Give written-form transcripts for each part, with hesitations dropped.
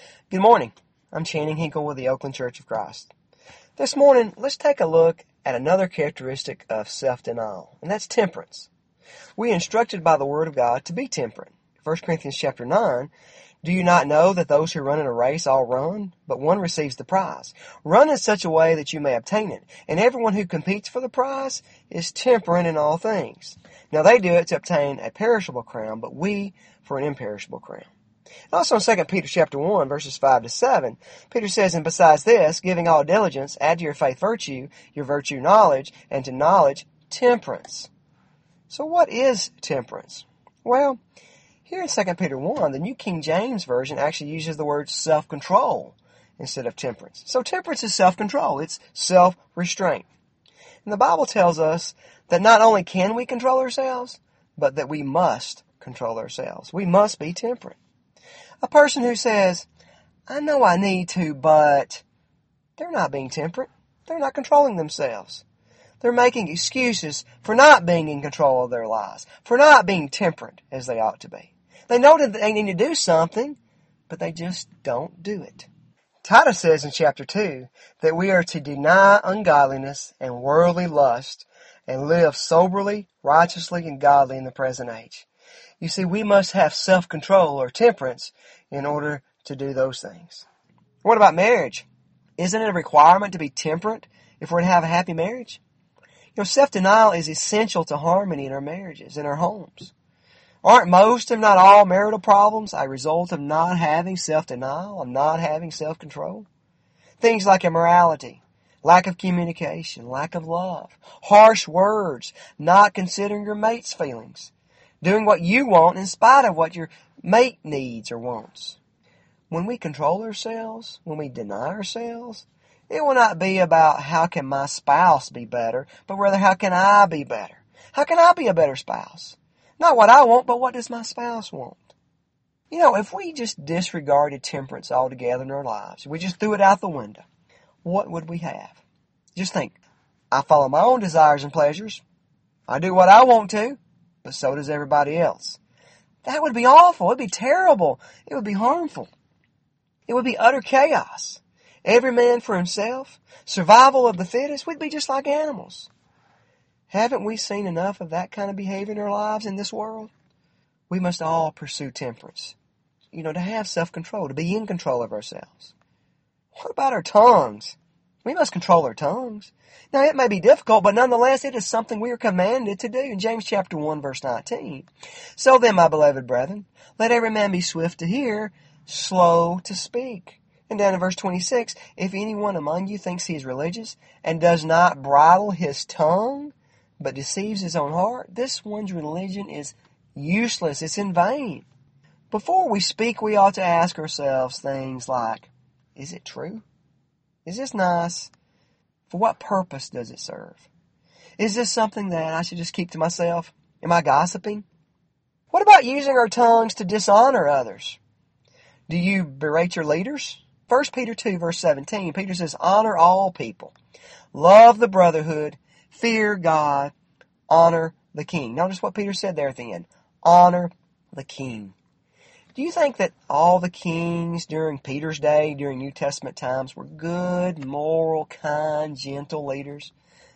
Good morning. I'm Channing Hinkle with the Oakland Church of Christ. This morning, let's take a look at another characteristic of self-denial, and that's temperance. We are instructed by the Word of God to be temperate. 1 Corinthians chapter 9, do you not know that those who run in a race all run, but one receives the prize? Run in such a way that you may obtain it, and everyone who competes for the prize is temperate in all things. Now they do it to obtain a perishable crown, but we for an imperishable crown. Also in 2 Peter chapter 1, verses 5 to 7, Peter says, and besides this, giving all diligence, add to your faith virtue, your virtue knowledge, and to knowledge temperance. So what is temperance? Well, here in 2 Peter 1, the New King James Version actually uses the word self-control instead of temperance. So temperance is self-control. It's self-restraint. And the Bible tells us that not only can we control ourselves, but that we must control ourselves. We must be temperate. A person who says, I know I need to, but they're not being temperate. They're not controlling themselves. They're making excuses for not being in control of their lives, for not being temperate as they ought to be. They know that they need to do something, but they just don't do it. Titus says in chapter 2 that we are to deny ungodliness and worldly lust and live soberly, righteously, and godly in the present age. You see, we must have self-control or temperance in order to do those things. What about marriage? Isn't it a requirement to be temperate if we're to have a happy marriage? You know, self-denial is essential to harmony in our marriages, in our homes. Aren't most, if not all, marital problems a result of not having self-denial, of not having self-control? Things like immorality, lack of communication, lack of love, harsh words, not considering your mate's feelings, doing what you want in spite of what your mate needs or wants. When we control ourselves, when we deny ourselves, it will not be about how can my spouse be better, but rather how can I be better? How can I be a better spouse? Not what I want, but what does my spouse want? You know, if we just disregarded temperance altogether in our lives, we just threw it out the window, what would we have? Just think, I follow my own desires and pleasures. I do what I want to, but so does everybody else. That would be awful. It would be terrible. It would be harmful. It would be utter chaos. Every man for himself. Survival of the fittest. We'd be just like animals. Haven't we seen enough of that kind of behavior in our lives in this world? We must all pursue temperance. You know, to have self-control, to be in control of ourselves. What about our tongues? We must control our tongues. Now, it may be difficult, but nonetheless, it is something we are commanded to do. In James chapter 1, verse 19. So then, my beloved brethren, let every man be swift to hear, slow to speak. And down in verse 26, if anyone among you thinks he is religious and does not bridle his tongue, but deceives his own heart, this one's religion is useless. It's in vain. Before we speak, we ought to ask ourselves things like, is it true? Is this nice? For what purpose does it serve? Is this something that I should just keep to myself? Am I gossiping? What about using our tongues to dishonor others? Do you berate your leaders? 1 Peter 2, verse 17, Peter says, honor all people. Love the brotherhood. Fear God. Honor the king. Notice what Peter said there at the end. Honor the king. Do you think that all the kings during Peter's day, during New Testament times, were good, moral, kind, gentle leaders?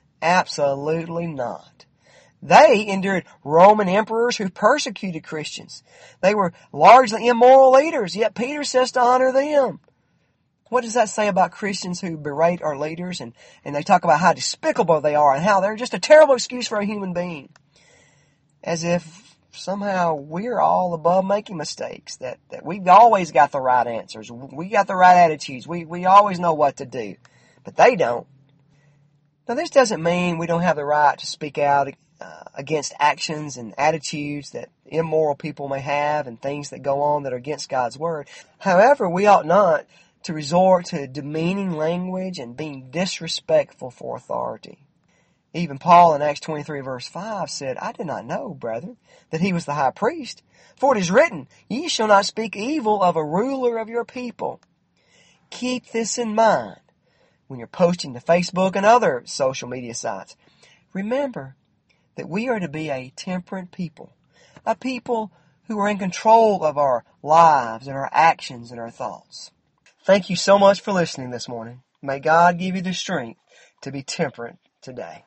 Absolutely not. They endured Roman emperors who persecuted Christians. They were largely immoral leaders, yet Peter says to honor them. What does that say about Christians who berate our leaders and they talk about how despicable they are and how they're just a terrible excuse for a human being? As if somehow we're all above making mistakes, that we've always got the right answers. We got the right attitudes. We always know what to do. But they don't. Now, this doesn't mean we don't have the right to speak out against actions and attitudes that immoral people may have and things that go on that are against God's Word. However, we ought not to resort to demeaning language and being disrespectful for authority. Even Paul in Acts 23 verse 5 said, I did not know, brethren, that he was the high priest. For it is written, ye shall not speak evil of a ruler of your people. Keep this in mind when you're posting to Facebook and other social media sites. Remember that we are to be a temperate people, a people who are in control of our lives and our actions and our thoughts. Thank you so much for listening this morning. May God give you the strength to be temperate today.